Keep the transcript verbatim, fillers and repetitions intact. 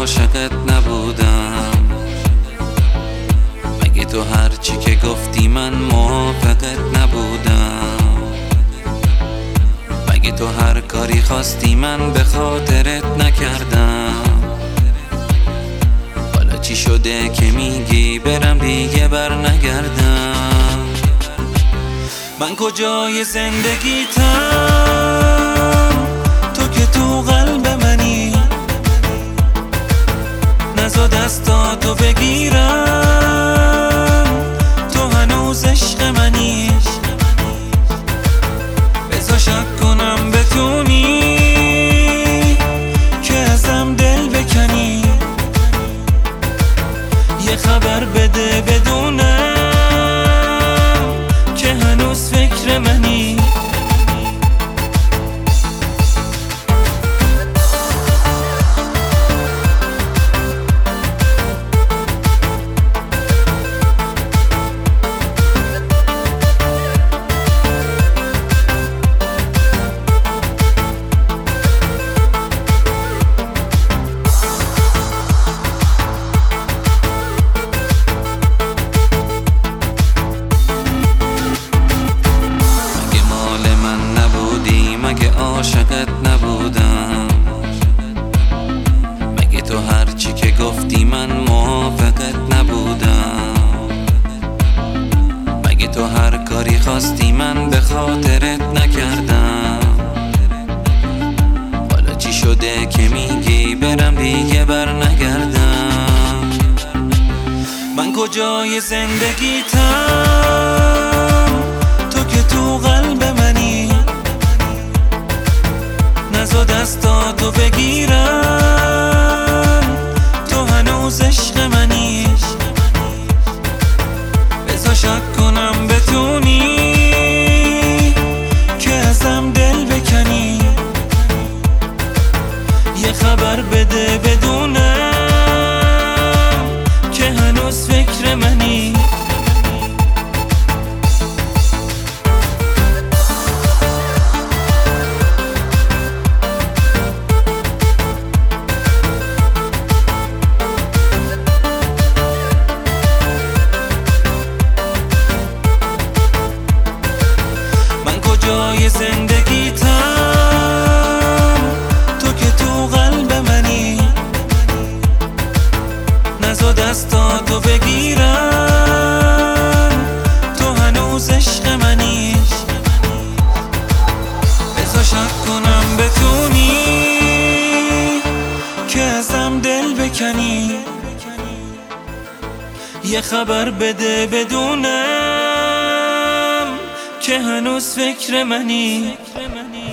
عاشقت نبودم؟ مگه تو هرچی که گفتی من موافقت نبودم؟ مگه تو هر کاری خواستی من به خاطرت نکردم؟ حالا چی شده که میگی برم دیگه بر نگردم؟ من کجای زندگیتم تو که تو قلب منی؟ نزا دستاتو بگیرم تو هنوز عشق منی. بذار شک کنم بتونی که ازم دل بکنی، یه خبر بده بدونم که هنوز فکر منی. مگه عاشقت نبودم؟ مگه تو هرچی که گفتی من موافقت نبودم؟ مگه تو هر کاری خواستی من به خاطرت نکردم؟ حالا چی شده که میگی برم دیگه بر نگردم؟ من کجای زندگیتم تو که تو قلب منی؟ نزا دستاتو بگیرم تو هنوز عشق منی. بذار شک کنم بتونی که ازم دل بکنی، یه خبر بده بدونم که هنوز فکر منی. کجای زندگیتم تو که تو قلب منی؟ نزا دستاتو بگیرم تو هنوز عشق منی. بذار شک کنم بتونی که ازم دل بکنی، یه خبر بده بدونم که هنوز فکر منی.